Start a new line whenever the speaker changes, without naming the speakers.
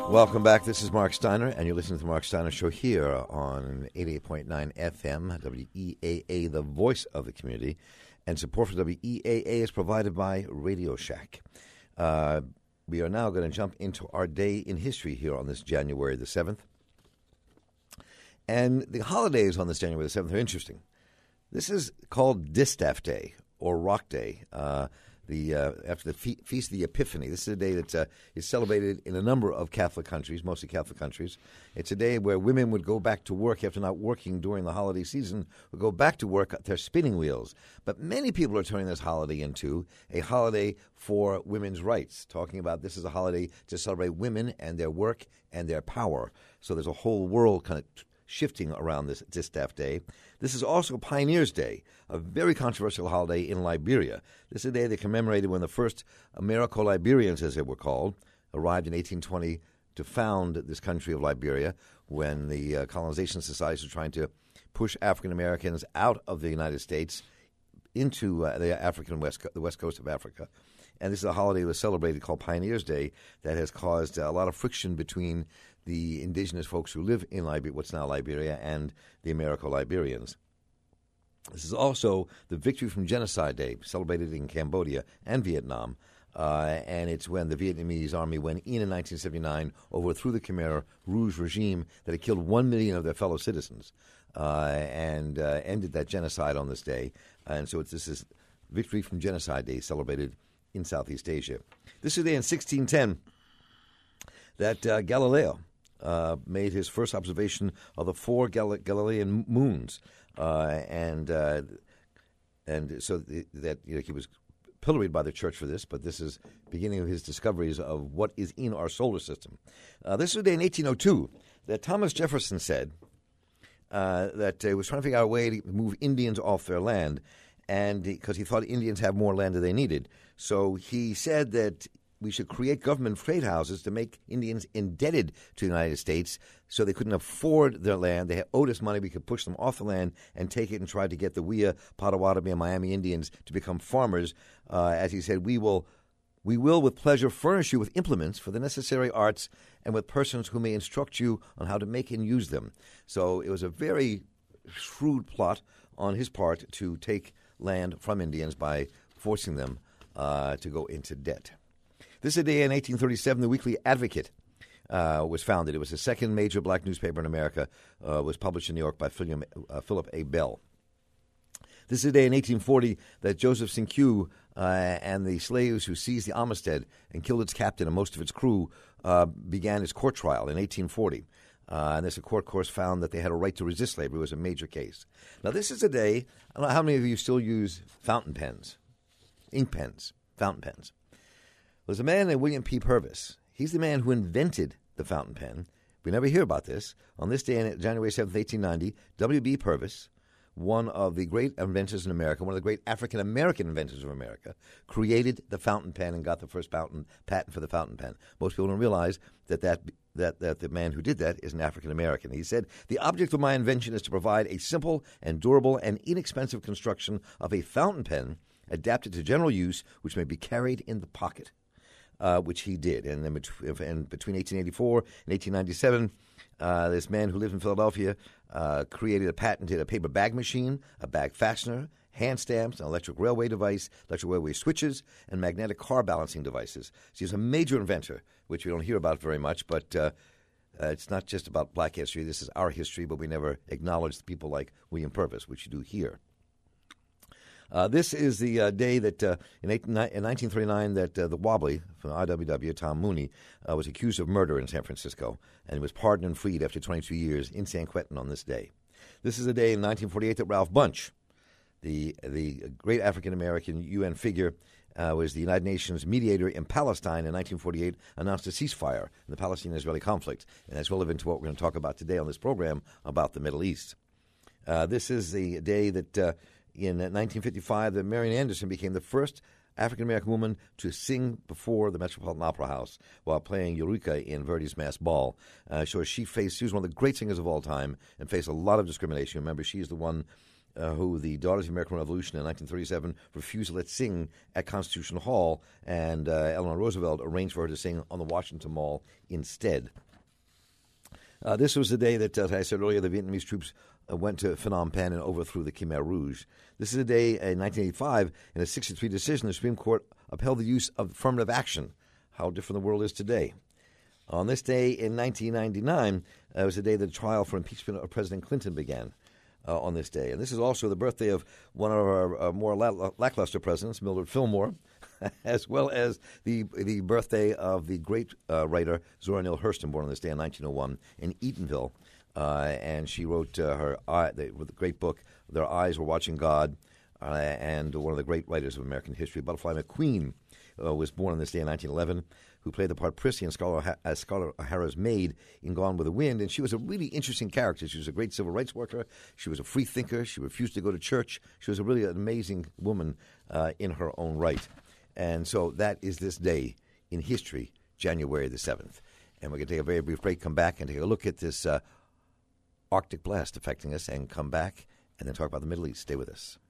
Welcome back. This is Mark Steiner, and you're listening to the Mark Steiner Show here on 88.9 FM, WEAA, the voice of the community. And support for WEAA is provided by Radio Shack. We are now going to jump into our day in history here on this January the 7th. And the holidays on this January the 7th are interesting. This is called Distaff Day, or Rock Day, after the Feast of the Epiphany. This is a day that is celebrated in a number of Catholic countries, mostly Catholic countries. It's a day where women would go back to work after not working during the holiday season, would go back to work at their spinning wheels. But many people are turning this holiday into a holiday for women's rights, talking about this is a holiday to celebrate women and their work and their power. So there's a whole world kind of shifting around this Distaff Day. This is also Pioneers' Day, a very controversial holiday in Liberia. This is a day they commemorated when the first Americo-Liberians, as they were called, arrived in 1820 to found this country of Liberia, when the colonization societies were trying to push African Americans out of the United States into the west coast of Africa. And this is a holiday that was celebrated called Pioneers' Day that has caused a lot of friction between the indigenous folks who live in Liberia, what's now Liberia, and the Americo-Liberians. This is also the Victory from Genocide Day, celebrated in Cambodia and Vietnam. And it's when the Vietnamese army went in 1979, overthrew the Khmer Rouge regime that had killed 1 million of their fellow citizens and ended that genocide on this day. And so this is Victory from Genocide Day, celebrated in Southeast Asia. This is the day in 1610 that Galileo made his first observation of the four Galilean moons, and so that he was pilloried by the church for this. But this is the beginning of his discoveries of what is in our solar system. This was the day in 1802 that Thomas Jefferson said that he was trying to figure out a way to move Indians off their land, and because he thought Indians have more land than they needed. So he said that we should create government trade houses to make Indians indebted to the United States so they couldn't afford their land. They owed us money. We could push them off the land and take it and try to get the Wea, Potawatomi, and Miami Indians to become farmers. As he said, we will with pleasure furnish you with implements for the necessary arts and with persons who may instruct you on how to make and use them. So it was a very shrewd plot on his part to take land from Indians by forcing them to go into debt. This is a day in 1837, the Weekly Advocate was founded. It was the second major black newspaper in America, was published in New York by Philip A. Bell. This is a day in 1840 that Joseph Cinque and the slaves who seized the Amistad and killed its captain and most of its crew began its court trial in 1840. And this court, of course, found that they had a right to resist slavery. It was a major case. Now, this is a day, I don't know how many of you still use fountain pens, ink pens, fountain pens. There's a man named William P. Purvis. He's the man who invented the fountain pen. We never hear about this. On this day, January 7th, 1890, W.B. Purvis, one of the great inventors in America, one of the great African-American inventors of America, created the fountain pen and got the first patent for the fountain pen. Most people don't realize that the man who did that is an African-American. He said, "The object of my invention is to provide a simple and durable and inexpensive construction of a fountain pen adapted to general use, which may be carried in the pocket." Which he did. And then between 1884 and 1897, this man who lived in Philadelphia patented a paper bag machine, a bag fastener, hand stamps, an electric railway device, electric railway switches, and magnetic car balancing devices. So he's a major inventor, which we don't hear about very much, but it's not just about black history. This is our history, but we never acknowledge people like William Purvis, which you do here. This is the day that in 1939 that the Wobbly from IWW, Tom Mooney, was accused of murder in San Francisco, and he was pardoned and freed after 22 years in San Quentin on this day. This is the day in 1948 that Ralph Bunche, the great African-American UN figure, was the United Nations mediator in Palestine in 1948, announced a ceasefire in the Palestinian-Israeli conflict, and that's relevant to what we're going to talk about today on this program about the Middle East. This is the day that in 1955, that Marian Anderson became the first African-American woman to sing before the Metropolitan Opera House while playing Eureka in Verdi's Masked Ball. She was one of the great singers of all time and faced a lot of discrimination. Remember, she's the one who the Daughters of the American Revolution in 1937 refused to let sing at Constitution Hall, and Eleanor Roosevelt arranged for her to sing on the Washington Mall instead. This was the day that, as I said earlier, the Vietnamese troops went to Phnom Penh and overthrew the Khmer Rouge. This is the day in 1985, in a 6-3 decision, the Supreme Court upheld the use of affirmative action. How different the world is today. On this day in 1999, it was the day the trial for impeachment of President Clinton began. On this day. And this is also the birthday of one of our more lackluster presidents, Mildred Fillmore, as well as the birthday of the great writer Zora Neale Hurston, born on this day in 1901 in Eatonville. And she wrote the great book, Their Eyes Were Watching God, and one of the great writers of American history. Butterfly McQueen was born on this day in 1911, who played the part Prissy and Scarlett O'Hara's maid in Gone with the Wind. And she was a really interesting character. She was a great civil rights worker. She was a free thinker. She refused to go to church. She was really an amazing woman in her own right. And so that is this day in history, January the 7th. And we're going to take a very brief break, come back and take a look at this Arctic blast affecting us, and come back and then talk about the Middle East. Stay with us.